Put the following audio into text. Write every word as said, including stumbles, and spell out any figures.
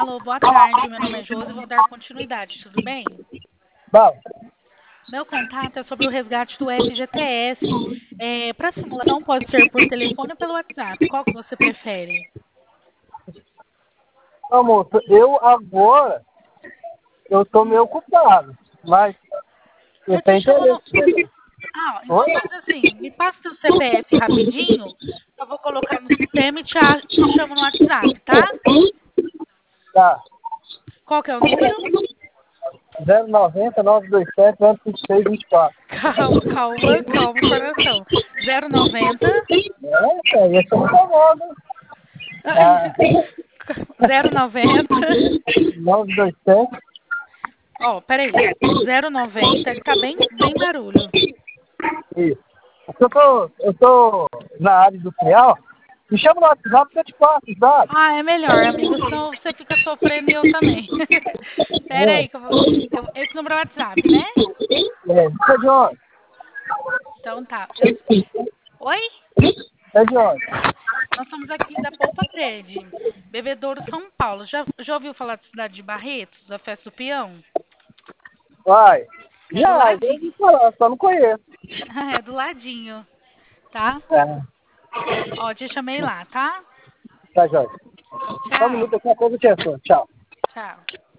Alô, boa tarde. Meu nome é Josi e vou dar continuidade, tudo bem? Bom, Meu contato é sobre o resgate do F G T S. É, para simulação pode ser por telefone ou pelo WhatsApp. Qual que você prefere? ô, moço, eu agora eu tô meio Hum, ocupado, mas eu eu te tenho chamo no... interesse. Ah, então Oi? faz assim, me passa o C P F rapidinho, eu vou colocar no sistema e te, a- te chamo no WhatsApp, tá? Tá. Qual que é o número? zero nove zero nove dois sete nove cinco seis dois quatro. Calma, calma, calma, coração. Zero noventa. É, aí esse é o famoso. Ah, Zero noventa. nove dois sete. Ó, peraí. Zero noventa, ele tá bem, bem barulho. Isso. Eu tô, eu tô na área industrial. Me chama no WhatsApp que eu te passo, sabe? Ah, é melhor, amigo, senão você fica sofrendo e eu também. Pera aí, que eu vou... eu- esse número é o WhatsApp, né? É, você é de onde? Então tá. Eu... Oi? Você é de onde? Nós somos aqui da Polpa Trade, Bebedouro, São Paulo. Já, já ouviu falar da cidade de Barretos, da Festa do Peão? Vai. É do Já, já ladinho. ouvi falar, só não conheço. É do ladinho, tá? É, Ó, te chamei lá, tá? tá, Jorge. Só um minuto, Tchau. daqui a pouco eu te respondo. Tchau. Tchau.